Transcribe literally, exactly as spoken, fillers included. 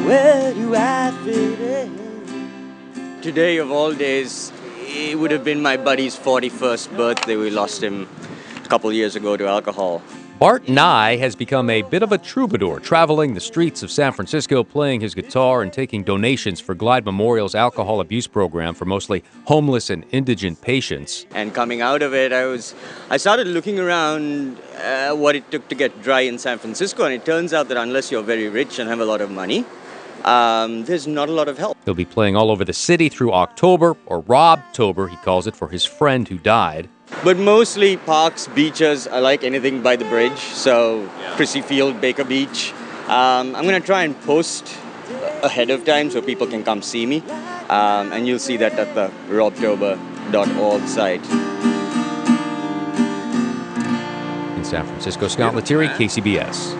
Where do I fit in? Today of all days, it would have been my buddy's forty-first birthday. We lost him a couple years ago to alcohol. Bart Nye has become a bit of a troubadour, traveling the streets of San Francisco, playing his guitar and taking donations for Glide Memorial's alcohol abuse program for mostly homeless and indigent patients. And coming out of it, I was, I started looking around uh, what it took to get dry in San Francisco, and it turns out that unless you're very rich and have a lot of money, um, there's not a lot of help. He'll be playing all over the city through October, or Robtober, he calls it, for his friend who died. But mostly parks, beaches. I like anything by the bridge. So yeah. Crissy Field, Baker Beach. Um, I'm going to try and post ahead of time so people can come see me. Um, and you'll see that at the robtober dot org site. In San Francisco, Scott Lettieri, K C B S.